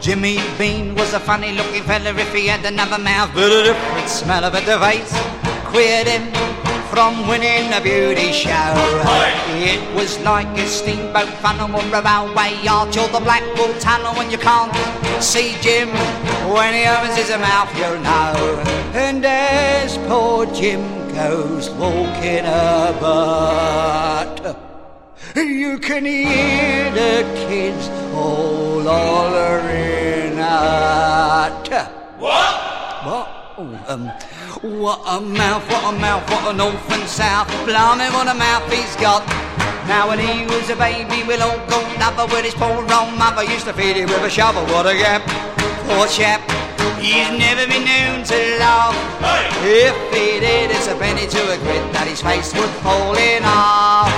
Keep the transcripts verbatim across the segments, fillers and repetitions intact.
Jimmy Bean was a funny-looking fella if he had another mouth, but a different smell of a device queered him from winning a beauty show. It was like a steamboat funnel or a railway arch or the Blackpool Tunnel, when you can't see Jim when he opens his mouth, you'll know. And as poor Jim goes walking about, you can hear the kids all hollering out. What? What? Oh, um, what a mouth, what a mouth, what an orphan south. Blimey, what a mouth he's got. Now when he was a baby, we'll all go lover with his poor old mother. Used to feed him with a shovel, what a gap. Poor chap, he's never been known to laugh. Hey. If he did, it's a penny to a grit that his face would fall in half.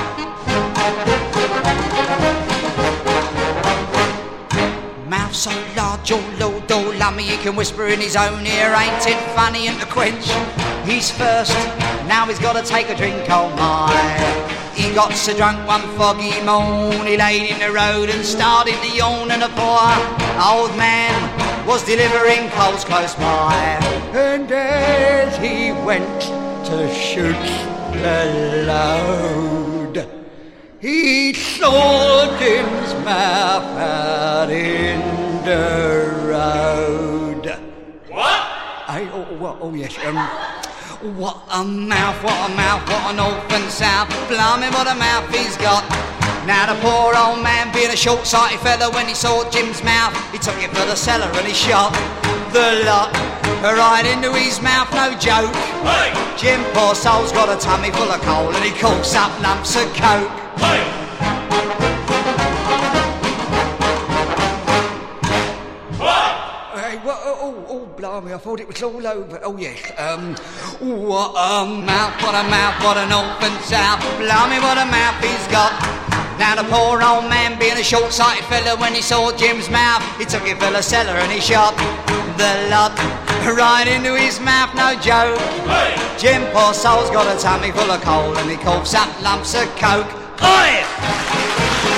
Mouth so large, all low, all lummy, he can whisper in his own ear. Ain't it funny? And to quench he's first, now he's got to take a drink, oh my. He got so drunk one foggy morn, he laid in the road and started to yawn, and a poor old man was delivering coals close by. And as he went to shoot the load, he saw Jim's mouth out in the road. What? I, oh, oh, oh yes, um, what a mouth, what a mouth, what an orphan south. Blimey, what a mouth he's got. Now the poor old man, being a short-sighted fella, when he saw Jim's mouth, he took it for the cellar and he shot the lot right into his mouth, no joke. Hey. Jim, poor soul's got a tummy full of coal and he coughs up lumps of coke. Hey. What? Hey, what, oh, oh, blimey, I thought it was all over. Oh, yes, um, what a mouth, what a mouth, what an orphan south. Blimey, what a mouth he's got. Now the poor old man, being a short-sighted fella, when he saw Jim's mouth, he took it for the cellar and he shot the lot right into his mouth, no joke. Hey. Jim, poor soul's got a tummy full of coal and he coughs up lumps of coke. Oi!